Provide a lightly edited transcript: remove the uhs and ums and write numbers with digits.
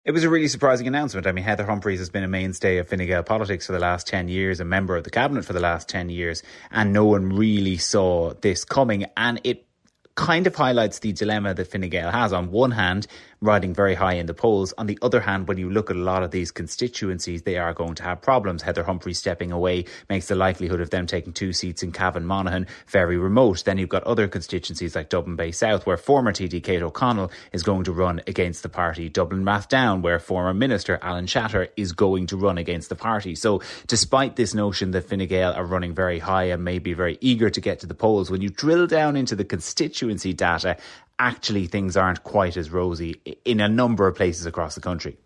It was a really surprising announcement. I mean, Heather Humphreys has been a mainstay of Fine Gael politics for the last 10 years, a member of the cabinet for the last 10 years, and no one really saw this coming. And it kind of highlights the dilemma that Fine Gael has. On one hand, riding very high in the polls. On the other hand, when you look at a lot of these constituencies, they are going to have problems. Heather Humphreys stepping away makes the likelihood of them taking 2 seats in Cavan Monaghan very remote. Then you've got other constituencies like Dublin Bay South, where former TD Kate O'Connell is going to run against the party. Dublin Rathdown, where former Minister Alan Shatter is going to run against the party. So despite this notion that Fine Gael are running very high and may be very eager to get to the polls, when you drill down into the constituency data, actually things aren't quite as rosy in a number of places across the country.